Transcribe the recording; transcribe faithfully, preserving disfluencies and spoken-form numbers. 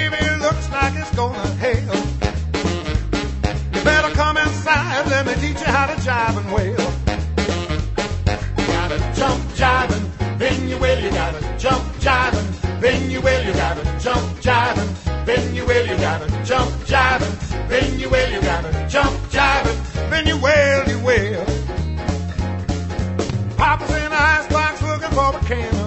baby, it looks like it's gonna hail. You better come inside, let me teach you how to jive and wail. You gotta jump jiving, then you will, you gotta jump jiving, then you will, you gotta jump jiving, then you will, you gotta jump jiving, then you will, you gotta jump jiving, then you will, you will. Papa's in the icebox looking for a can